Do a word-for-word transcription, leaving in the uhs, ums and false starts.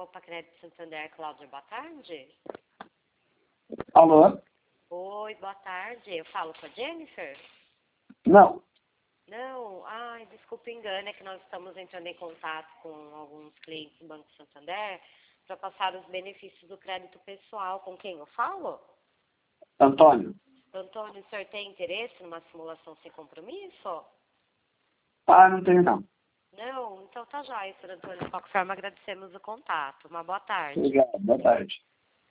Opa, Crédito Santander, Cláudia, boa tarde. Alô? Oi, boa tarde. Eu falo com a Jennifer? Não. Não, ai, desculpa o engano, é que nós estamos entrando em contato com alguns clientes do Banco Santander para passar os benefícios do crédito pessoal. Com quem eu falo? Antônio? Antônio, o senhor tem interesse numa simulação sem compromisso? Ah, não tenho não. Não? Então tá jóia, senhor Antônio. De qualquer forma, agradecemos o contato. Uma boa tarde. Obrigado, boa tarde.